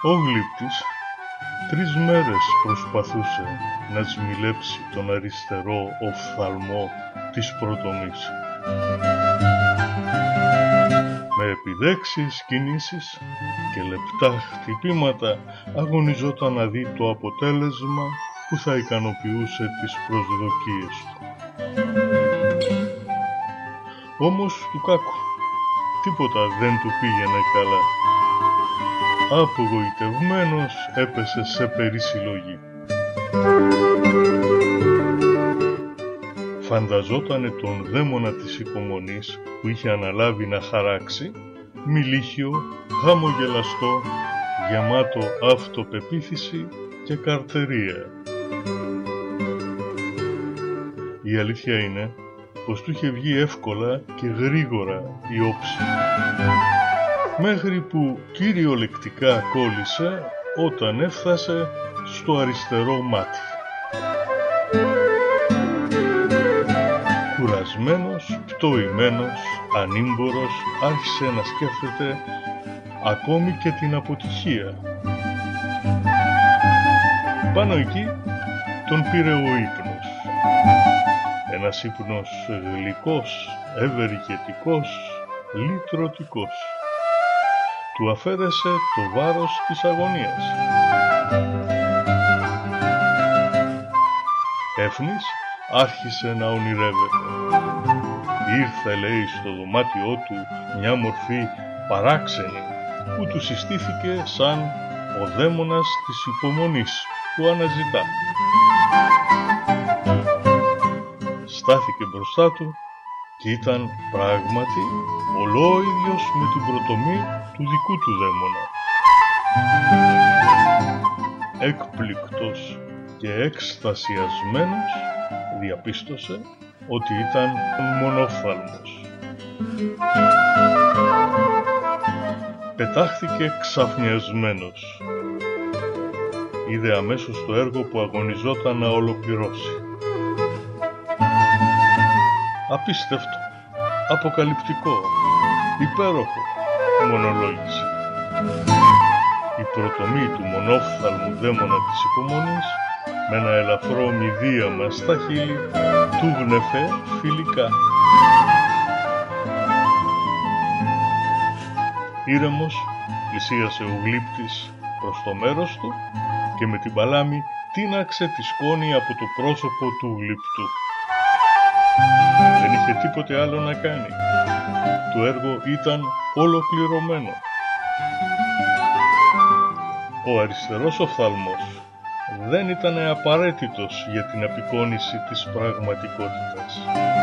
Ο γλύπτης 3 μέρες προσπαθούσε να σμιλέψει τον αριστερό οφθαλμό της προτομής. Με επιδέξιες κινήσεις και λεπτά χτυπήματα αγωνιζόταν να δει το αποτέλεσμα που θα ικανοποιούσε τις προσδοκίες του. Όμως του κάκου τίποτα δεν του πήγαινε καλά. Απογοητευμένος έπεσε σε περισυλλογή. Φανταζότανε τον δαίμονα της υπομονής που είχε αναλάβει να χαράξει, μιλίχιο, χαμογελαστό, γεμάτο αυτοπεποίθηση και καρτερία. Η αλήθεια είναι πως του είχε βγει εύκολα και γρήγορα η όψη, μέχρι που κυριολεκτικά κόλλησε όταν έφτασε στο αριστερό μάτι. Κουρασμένος, πτωημένος, ανήμπορος, άρχισε να σκέφτεται ακόμη και την αποτυχία. Πάνω εκεί τον πήρε ο ύπνος. Ένας ύπνος γλυκός, ευεργετικός, λυτρωτικός. Του αφαίρεσε το βάρος της αγωνίας. Έφνης άρχισε να ονειρεύεται. Ήρθε, λέει, στο δωμάτιό του μια μορφή παράξενη που του συστήθηκε σαν ο δαίμονας της υπομονής που αναζητά. Στάθηκε μπροστά του και ήταν πράγματι ολόιδιος με την προτομή του δικού του δαίμονα. Έκπληκτος και εκστασιασμένος διαπίστωσε ότι ήταν μονόφθαλμος. Πετάχθηκε ξαφνιασμένος. Είδε αμέσως το έργο που αγωνιζόταν να ολοκληρώσει. Απίστευτο, αποκαλυπτικό, υπέροχο, μονολόγησε. Η προτομή του μονόφθαλμου δαίμονα της υπομονής, με ένα ελαφρό μηδίαμα στα χείλη, του γνεφέ φιλικά. Ήρεμος πλησίασε ο γλύπτης προς το μέρος του και με την παλάμη τίναξε τη σκόνη από το πρόσωπο του γλύπτου. Δεν είχε τίποτε άλλο να κάνει. Το έργο ήταν ολοκληρωμένο. Ο αριστερός οφθαλμός δεν ήταν απαραίτητος για την απεικόνιση της πραγματικότητας.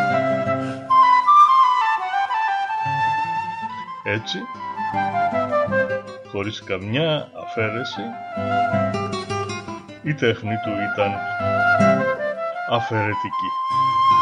Έτσι, χωρίς καμιά αφαίρεση, η τέχνη του ήταν αφαιρετική.